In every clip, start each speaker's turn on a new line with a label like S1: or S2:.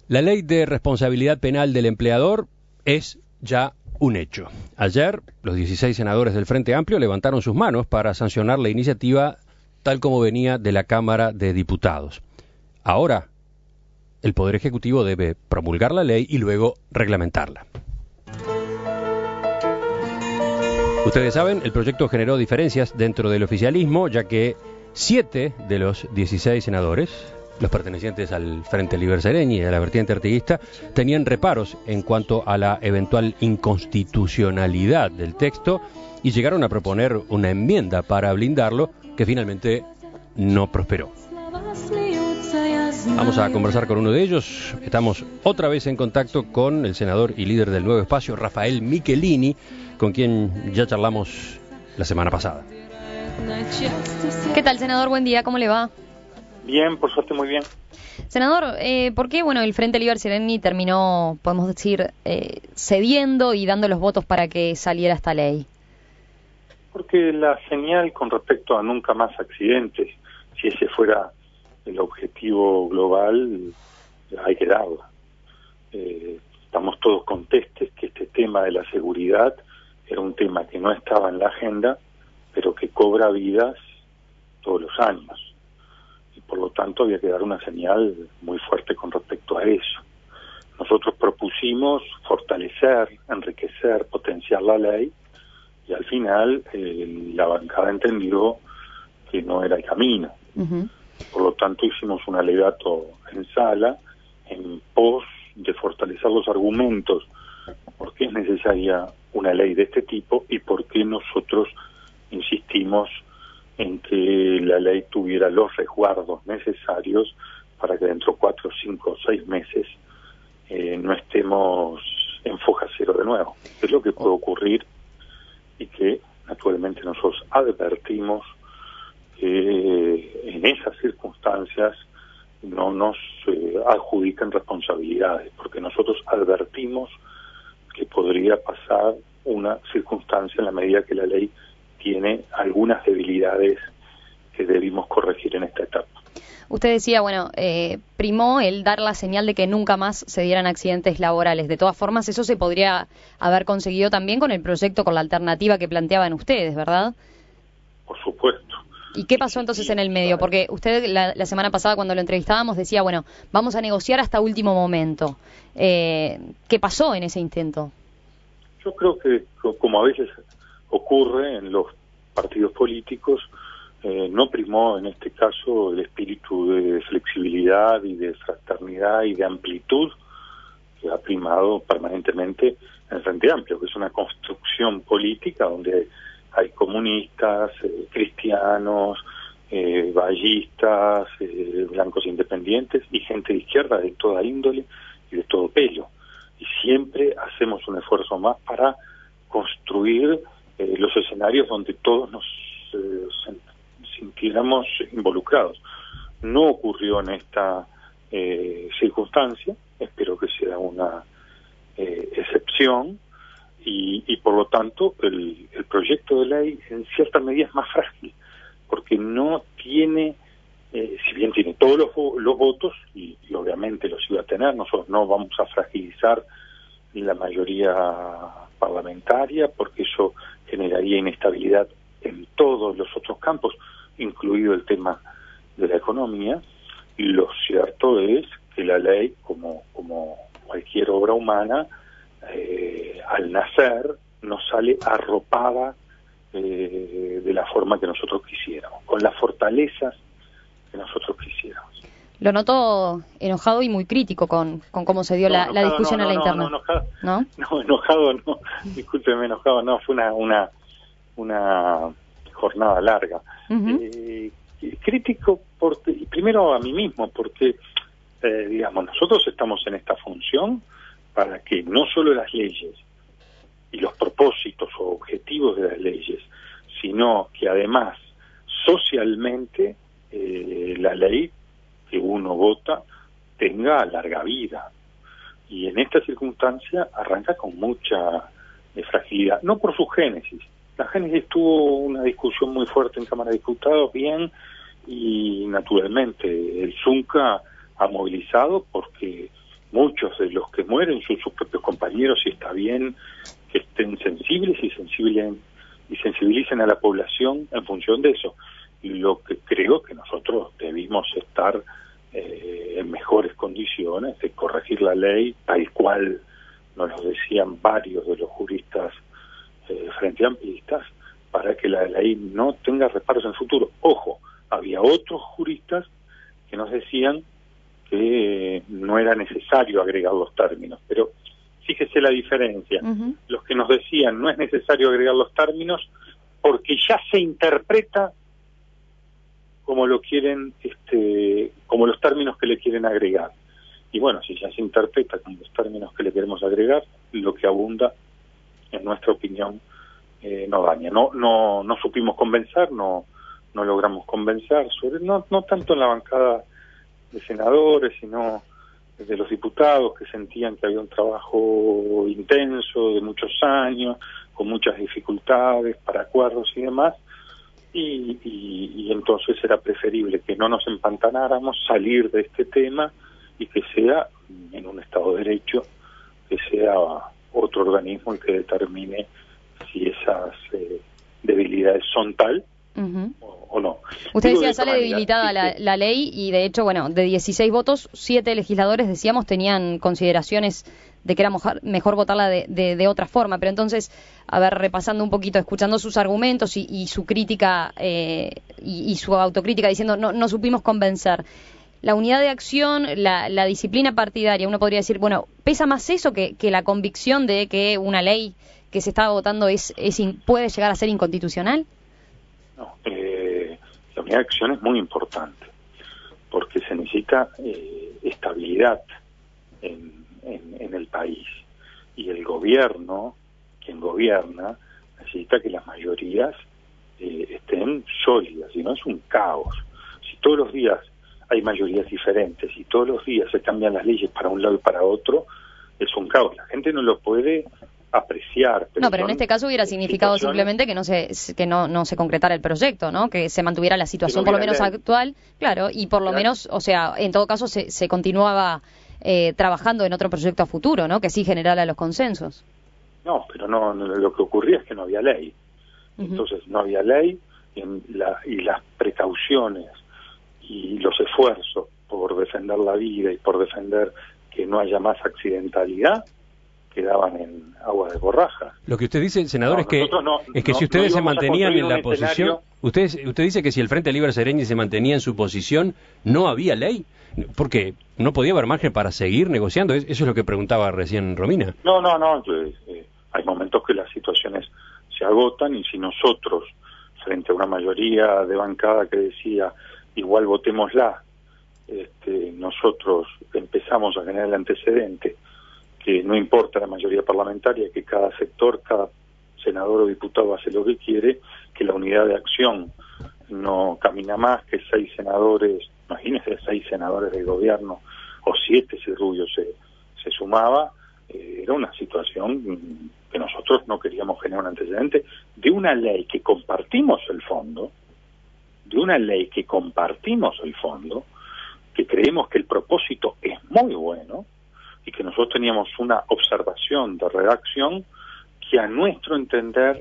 S1: La ley de responsabilidad penal del empleador es ya un hecho. Ayer, los 16 senadores del Frente Amplio levantaron sus manos para sancionar la iniciativa tal como venía de la Cámara de Diputados. Ahora, el Poder Ejecutivo debe promulgar la ley y luego reglamentarla. Ustedes saben, el proyecto generó diferencias dentro del oficialismo, ya que 7 de los 16 senadores, los pertenecientes al Frente Liber Sereñi y a la vertiente artiguista, tenían reparos en cuanto a la eventual inconstitucionalidad del texto y llegaron a proponer una enmienda para blindarlo que finalmente no prosperó. Vamos a conversar con uno de ellos. Estamos otra vez en contacto con el senador y líder del Nuevo Espacio, Rafael Michelini, con quien ya charlamos la semana pasada.
S2: ¿Qué tal, senador? Buen día, ¿cómo le va?
S3: Bien, por suerte muy bien.
S2: Senador, ¿por qué el Frente Liber Sereñi terminó, podemos decir, cediendo y dando los votos para que saliera esta ley?
S3: Porque la señal con respecto a nunca más accidentes, si ese fuera el objetivo global, hay que darla. Estamos todos contestes que este tema de la seguridad era un tema que no estaba en la agenda, pero que cobra vidas todos los años. Y por lo tanto había que dar una señal muy fuerte con respecto a eso. Nosotros propusimos fortalecer, enriquecer, potenciar la ley, y al final la bancada entendió que no era el camino. Uh-huh. Por lo tanto hicimos un alegato en sala en pos de fortalecer los argumentos por qué es necesaria una ley de este tipo y por qué nosotros insistimos en que la ley tuviera los resguardos necesarios para que dentro de 4, 5, 6 meses no estemos en foja cero de nuevo. Es lo que puede ocurrir y que naturalmente nosotros advertimos que en esas circunstancias no nos adjudican responsabilidades, porque nosotros advertimos que podría pasar una circunstancia en la medida que la ley tiene algunas debilidades que debimos corregir en esta etapa.
S2: Usted decía, primó el dar la señal de que nunca más se dieran accidentes laborales. De todas formas, eso se podría haber conseguido también con el proyecto, con la alternativa que planteaban ustedes, ¿verdad?
S3: Por supuesto.
S2: ¿Y qué pasó entonces en el medio? Porque usted la semana pasada cuando lo entrevistábamos decía, vamos a negociar hasta último momento. ¿Qué pasó en ese intento?
S3: Yo creo que, como a veces ocurre en los partidos políticos, no primó en este caso el espíritu de flexibilidad y de fraternidad y de amplitud que ha primado permanentemente en el Frente Amplio, que es una construcción política donde hay comunistas, cristianos, vallistas, blancos independientes y gente de izquierda de toda índole y de todo pelo. Y siempre hacemos un esfuerzo más para construir los escenarios donde todos nos sintiéramos involucrados. No ocurrió en esta circunstancia, espero que sea una excepción, y por lo tanto el proyecto de ley en cierta medida es más frágil, porque no tiene, si bien tiene todos los votos, y obviamente los iba a tener, nosotros no vamos a fragilizar la mayoría parlamentaria, porque eso generaría inestabilidad en todos los otros campos, incluido el tema de la economía. Lo cierto es que la ley, como cualquier obra humana, al nacer no sale arropada de la forma que nosotros quisiéramos, con las fortalezas que nosotros quisiéramos.
S2: Lo noto enojado y muy crítico con cómo se dio la discusión en la interna.
S3: Enojado no, discúlpeme, enojado no, fue una jornada larga. Uh-huh. Crítico primero a mí mismo, porque nosotros estamos en esta función para que no solo las leyes y los propósitos o objetivos de las leyes, sino que además socialmente la ley que uno vota tenga larga vida. Y en esta circunstancia arranca con mucha fragilidad, no por su génesis. La génesis tuvo una discusión muy fuerte en Cámara de Diputados, bien, y naturalmente el Zunca ha movilizado porque muchos de los que mueren son sus propios compañeros y está bien que estén sensibles y sensibilicen a la población en función de eso. Y lo que creo que nosotros debimos estar en mejores condiciones de corregir la ley tal cual nos lo decían varios de los juristas frente amplistas, para que la ley no tenga reparos en el futuro. Ojo, había otros juristas que nos decían que no era necesario agregar los términos, pero fíjese la diferencia. Los que nos decían no es necesario agregar los términos porque ya se interpreta como lo quieren, como los términos que le quieren agregar. Y bueno, si ya se interpreta como los términos que le queremos agregar, lo que abunda, en nuestra opinión, no daña. No supimos convencer, no logramos convencer, no tanto en la bancada de senadores, sino de los diputados, que sentían que había un trabajo intenso de muchos años, con muchas dificultades para acuerdos y demás, y entonces era preferible que no nos empantanáramos, salir de este tema y que sea en un Estado de Derecho, que sea otro organismo el que determine si esas debilidades son tal o no.
S2: Usted decía, sale debilitada la ley y de hecho, bueno, de 16 votos, 7 legisladores, decíamos, tenían consideraciones de que era mejor votarla de otra forma. Pero entonces, a ver, repasando un poquito, escuchando sus argumentos y su crítica y su autocrítica diciendo no supimos convencer. La unidad de acción, la disciplina partidaria, uno podría decir, bueno, ¿pesa más eso que la convicción de que una ley que se estaba votando puede llegar a ser inconstitucional?
S3: No, la unidad de acción es muy importante, porque se necesita estabilidad en el país. Y el gobierno, quien gobierna, necesita que las mayorías estén sólidas, si no es un caos. Si todos los días hay mayorías diferentes y todos los días se cambian las leyes para un lado y para otro, es un caos. La gente no lo puede apreciar.
S2: Pero en este caso hubiera significado simplemente que no se concretara el proyecto, ¿no? Que se mantuviera la situación por lo menos actual, claro, y por lo menos, o sea, en todo caso se continuaba trabajando en otro proyecto a futuro, ¿no? Que sí generara los consensos.
S3: No, pero no, lo que ocurría es que no había ley. Entonces no había ley y las precauciones y los esfuerzos por defender la vida y por defender que no haya más accidentalidad quedaban en agua de borraja.
S1: Lo que usted dice, senador, es que si ustedes se mantenían en la posición, usted dice que si el Frente Libre Sereñi se mantenía en su posición, no había ley, porque no podía haber margen para seguir negociando. Eso es lo que preguntaba recién Romina.
S3: No, hay momentos que las situaciones se agotan y si nosotros, frente a una mayoría de bancada que decía igual votémosla, nosotros empezamos a generar el antecedente que no importa la mayoría parlamentaria, que cada sector, cada senador o diputado hace lo que quiere, que la unidad de acción no camina más, que 6 senadores, imagínense 6 senadores del gobierno, o 7 si Rubio se sumaba, era una situación que nosotros no queríamos generar un antecedente de una ley que compartimos el fondo, que creemos que el propósito es muy bueno, y que nosotros teníamos una observación de redacción que a nuestro entender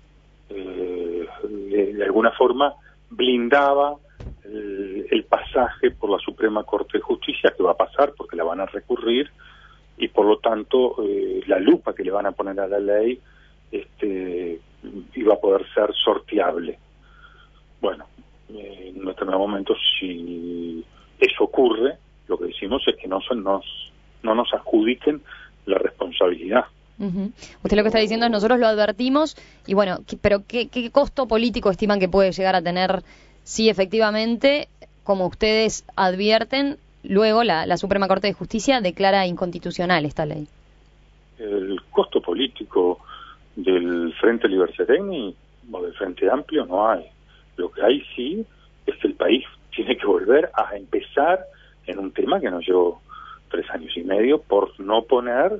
S3: de alguna forma blindaba el pasaje por la Suprema Corte de Justicia, que va a pasar porque la van a recurrir, y por lo tanto la lupa que le van a poner a la ley iba a poder ser sorteable. Bueno, en un determinado momento, si eso ocurre, lo que decimos es que no nos adjudiquen la responsabilidad.
S2: Usted lo que está diciendo es nosotros lo advertimos y bueno, pero ¿qué costo político estiman que puede llegar a tener si efectivamente, como ustedes advierten, luego la Suprema Corte de Justicia declara inconstitucional esta ley?
S3: El costo político del Frente Libre Sereñi o del Frente Amplio no hay. Lo que hay sí es que el país tiene que volver a empezar en un tema que nos llevó 3 años y medio por no poner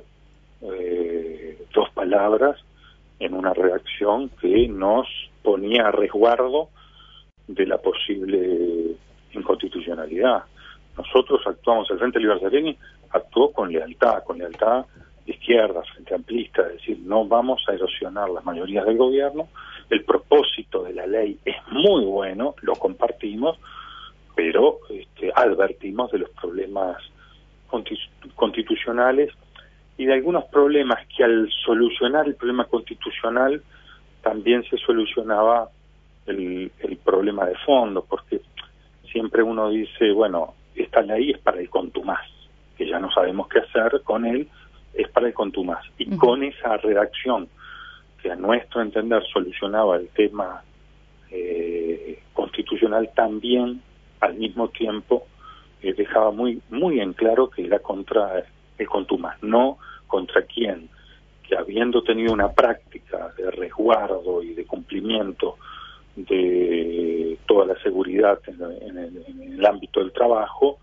S3: 2 palabras en una redacción que nos ponía a resguardo de la posible inconstitucionalidad. Nosotros actuamos, el Frente Libre Sereni actuó con lealtad de izquierda, frente amplista, es decir, no vamos a erosionar las mayorías del gobierno. El propósito de la ley es muy bueno, lo compartimos, pero advertimos de los problemas constitucionales y de algunos problemas que al solucionar el problema constitucional también se solucionaba el problema de fondo, porque siempre uno dice, bueno, esta ley es para el contumaz, que ya no sabemos qué hacer con él, es para el contumaz. Y con esa redacción, que a nuestro entender solucionaba el tema constitucional, también al mismo tiempo dejaba muy en claro que era contra el contumaz, no contra quien, que habiendo tenido una práctica de resguardo y de cumplimiento de toda la seguridad en el ámbito del trabajo,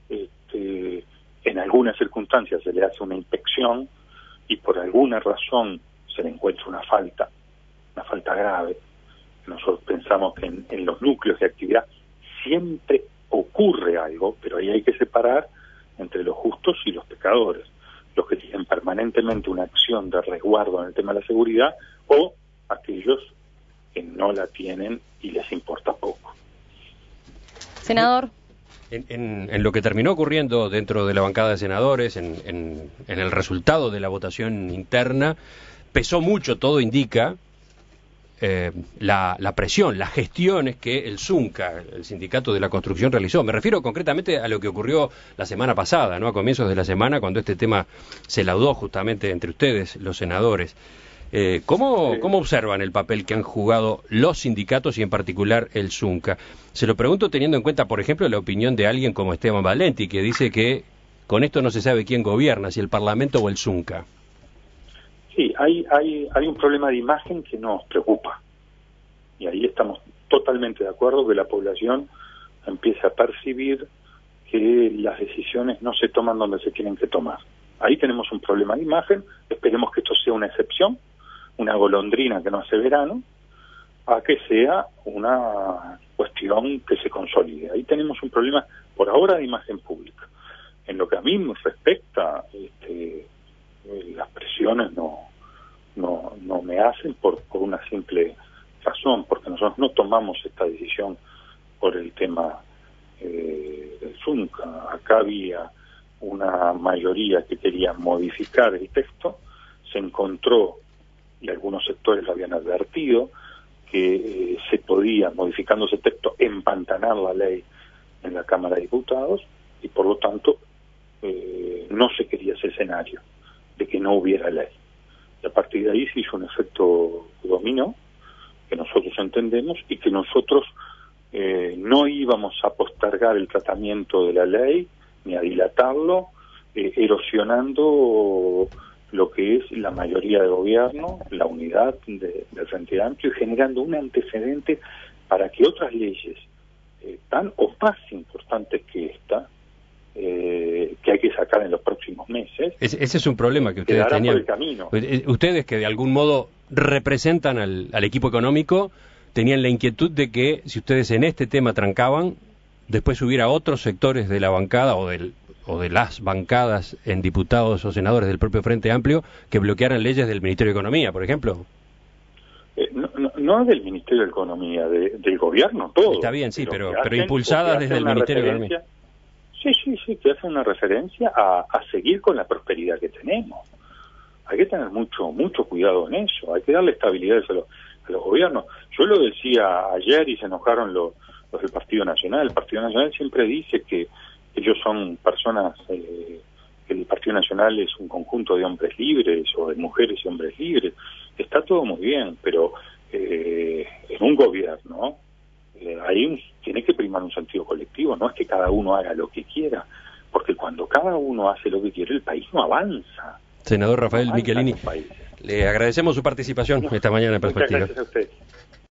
S3: en algunas circunstancias se le hace una inspección y por alguna razón se le encuentra una falta grave. Nosotros pensamos que en los núcleos de actividad siempre ocurre algo, pero ahí hay que separar entre los justos y los pecadores, los que tienen permanentemente una acción de resguardo en el tema de la seguridad o aquellos que no la tienen y les importa poco.
S2: Senador.
S1: En lo que terminó ocurriendo dentro de la bancada de senadores, en el resultado de la votación interna, pesó mucho, todo indica, la presión, las gestiones que el SUNCA, el Sindicato de la Construcción, realizó. Me refiero concretamente a lo que ocurrió la semana pasada, ¿no? A comienzos de la semana, cuando este tema se laudó justamente entre ustedes, los senadores. ¿Cómo observan el papel que han jugado los sindicatos y en particular el SUNCA? Se lo pregunto teniendo en cuenta, por ejemplo, la opinión de alguien como Esteban Valenti, que dice que con esto no se sabe quién gobierna, si el Parlamento o el SUNCA.
S3: Sí, hay un problema de imagen que nos preocupa. Y ahí estamos totalmente de acuerdo que la población empiece a percibir que las decisiones no se toman donde se tienen que tomar. Ahí tenemos un problema de imagen, esperemos que esto sea una excepción, una golondrina que no hace verano, a que sea una cuestión que se consolide. Ahí tenemos un problema, por ahora, de imagen pública. En lo que a mí me respecta, las presiones no me hacen por una simple razón, porque nosotros no tomamos esta decisión por el tema del SUNCA. Acá había una mayoría que quería modificar el texto, se encontró, y algunos sectores lo habían advertido, que se podía, modificando ese texto, empantanar la ley en la Cámara de Diputados, y por lo tanto no se quería ese escenario de que no hubiera ley. Y a partir de ahí se hizo un efecto dominó, que nosotros entendemos, y que nosotros no íbamos a postergar el tratamiento de la ley, ni a dilatarlo, erosionando lo que es la mayoría de gobierno, la unidad del Frente Amplio, y generando un antecedente para que otras leyes tan o más importantes que esta, que hay que sacar en los próximos meses.
S1: Ese es un problema que ustedes tenían.
S3: Por el camino.
S1: Ustedes, que de algún modo representan al equipo económico, tenían la inquietud de que si ustedes en este tema trancaban, después hubiera otros sectores de la bancada o de las bancadas en diputados o senadores del propio Frente Amplio que bloquearan leyes del Ministerio de Economía, por ejemplo.
S3: No del Ministerio de Economía, del gobierno, todo.
S1: Está bien, sí, pero impulsadas desde el Ministerio de Economía.
S3: Sí, que hace una referencia a seguir con la prosperidad que tenemos. Hay que tener mucho cuidado en eso, hay que darle estabilidad a los gobiernos. Yo lo decía ayer y se enojaron los del Partido Nacional. El Partido Nacional siempre dice que ellos son personas, que el Partido Nacional es un conjunto de hombres libres o de mujeres y hombres libres. Está todo muy bien, pero en un gobierno ahí tiene que primar un sentido colectivo, no es que cada uno haga lo que quiera, porque cuando cada uno hace lo que quiere, el país no avanza.
S1: Senador Rafael Michelini, le agradecemos su participación esta mañana en Perspectiva.
S3: Muchas gracias a usted.